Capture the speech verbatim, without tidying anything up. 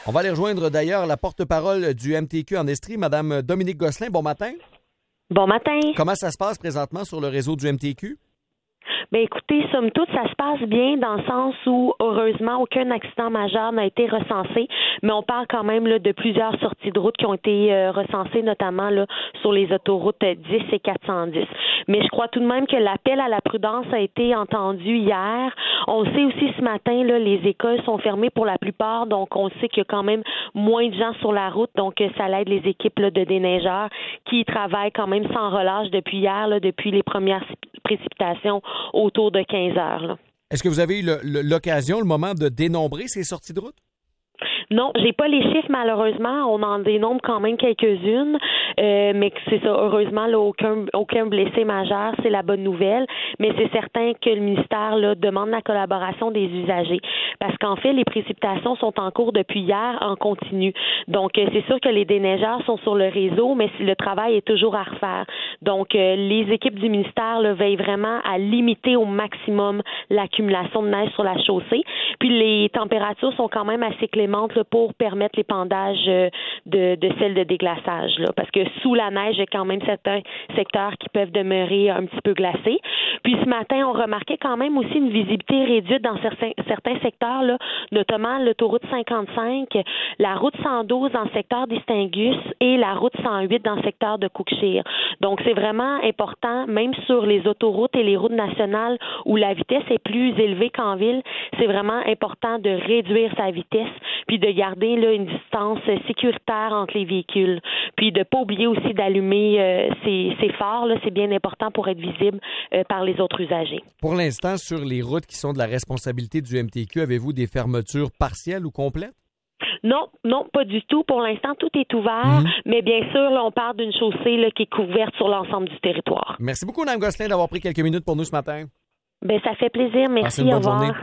On va aller rejoindre d'ailleurs la porte-parole du M T Q en Estrie, Mme Dominique Gosselin. Bon matin. Bon matin. Comment ça se passe présentement sur le réseau du M T Q? Bien, écoutez, somme toute, ça se passe bien dans le sens où, heureusement, aucun accident majeur n'a été recensé, mais on parle quand même là, de plusieurs sorties de route qui ont été euh, recensées, notamment là, sur les autoroutes dix et quatre cent dix. Mais je crois tout de même que l'appel à la prudence a été entendu hier. On sait aussi ce matin, là, les écoles sont fermées pour la plupart, donc on sait qu'il y a quand même moins de gens sur la route, donc ça l'aide les équipes là, de déneigeurs qui travaillent quand même sans relâche depuis hier, là, depuis les premières précipitations autour de quinze heures. Là. Est-ce que vous avez eu le, le, l'occasion, le moment de dénombrer ces sorties de route? Non, j'ai pas les chiffres malheureusement. On en dénombre quand même quelques-unes, euh, mais c'est ça. Heureusement, là, aucun aucun blessé majeur, c'est la bonne nouvelle. Mais c'est certain que le ministère là demande la collaboration des usagers, parce qu'en fait, les précipitations sont en cours depuis hier en continu. Donc, euh, c'est sûr que les déneigeurs sont sur le réseau, mais le travail est toujours à refaire. Donc, euh, les équipes du ministère là, veillent vraiment à limiter au maximum l'accumulation de neige sur la chaussée. Puis les températures sont quand même assez clémentes pour permettre l'épandage de, de celles de déglaçage. Là, parce que sous la neige, il y a quand même certains secteurs qui peuvent demeurer un petit peu glacés. Puis ce matin, on remarquait quand même aussi une visibilité réduite dans certains, certains secteurs, là, notamment l'autoroute cinquante-cinq, la route cent douze dans le secteur d'Istingus et la route cent huit dans le secteur de Cookshire. Donc, c'est vraiment important, même sur les autoroutes et les routes nationales où la vitesse est plus élevée qu'en ville, c'est vraiment important de réduire sa vitesse puis de garder là, une distance sécuritaire entre les véhicules. Puis de ne pas oublier aussi d'allumer euh, ces, ces phares, là, c'est bien important pour être visible euh, par les autres usagers. Pour l'instant, sur les routes qui sont de la responsabilité du M T Q, avez-vous des fermetures partielles ou complètes? Non, non, pas du tout. Pour l'instant, tout est ouvert, mmh. mais bien sûr, là, on parle d'une chaussée là, qui est couverte sur l'ensemble du territoire. Merci beaucoup, Mme Gosselin, d'avoir pris quelques minutes pour nous ce matin. Bien, ça fait plaisir. Merci, au revoir. Journée.